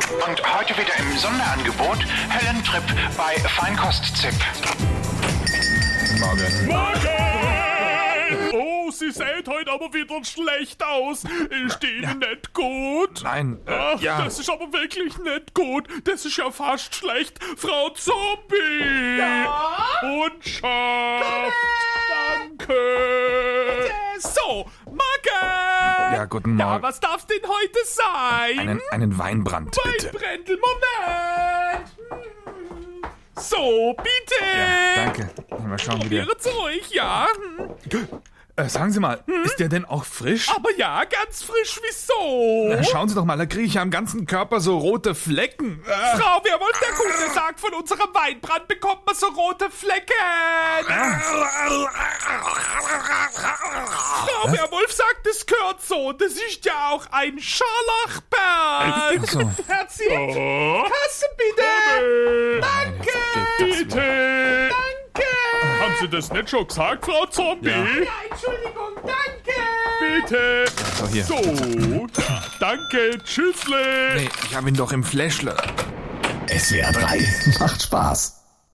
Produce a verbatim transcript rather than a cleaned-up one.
Und heute wieder im Sonderangebot Höllentrip bei Feinkost-Zip. Morgen. Morgen! Oh, Sie seht heute aber wieder schlecht aus. Ist Ihnen Ja. nicht gut? Nein, äh, Ach, ja. das ist aber wirklich nicht gut. Das ist ja fast schlecht. Frau Zombie! Ja? Und Schaf! Danke! So, Morgen! Ja, guten Ja, Morgen. was darf's denn heute sein? Einen, einen Weinbrand, bitte. Weinbrändel, Moment! So, bitte! Ja, danke. Mal schauen, wie der... Probiere zu euch, ja. Äh, sagen Sie mal, ist der denn auch frisch? Aber ja, ganz frisch, wieso? Na, schauen Sie doch mal, da kriege ich ja am ganzen Körper so rote Flecken. Äh, Frau Werwolf, der Kunde sagt, von unserem Weinbrand bekommt man so rote Flecken. Frau Werwolf sagt, es gehört so. Das ist ja auch ein Scharlachberg. Ach so. Herzlich. Oh. Kasse bitte! Danke. Bitte. Danke. Haben Sie das nicht schon gesagt, Frau Zombie? Ja. Ja, Entschuldigung, danke! Bitte. So, hier. So, ja, danke. Tschüssle. Nee, ich habe ihn doch im Fläschle. S W R drei macht Spaß.